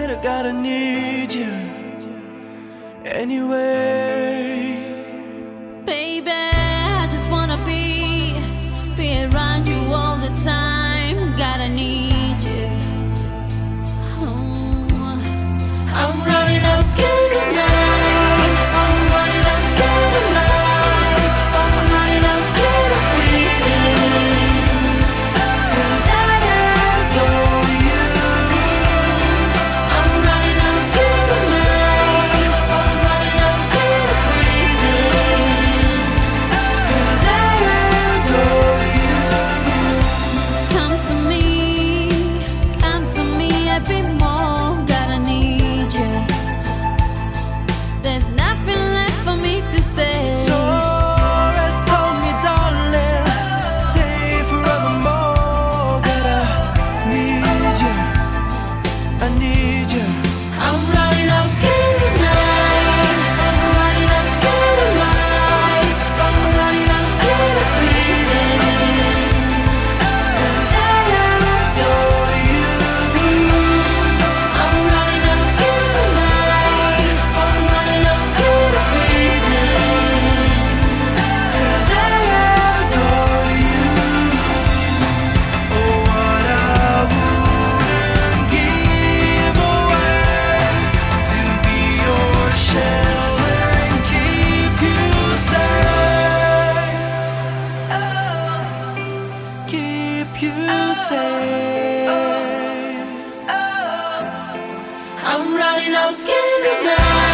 I gotta need you anyway. Baby, I just wanna be around you all the time. Gotta need you. Oh. I'm running out scared tonight. I'm running out scared of life. I'm running out scared of breathing. 'Cause I adore you. I'm running out scared tonight. I'm running out scared of breathing. 'Cause I adore you. Come to me a bit more. Gotta need you. There's nothing left for me to say. So rest on me, darling. Say forevermore that I need you. I need you. I'm running out scared tonight. I'm running out scared of life. I'm running out scared of breathing. 'Cause I adore you. I'm running out scared tonight. I'm running out scared of breathing. 'Cause I adore you. Oh, what I wouldn't give away to be your shelter and keep you safe. Keep you safe. I'm running out scared tonight.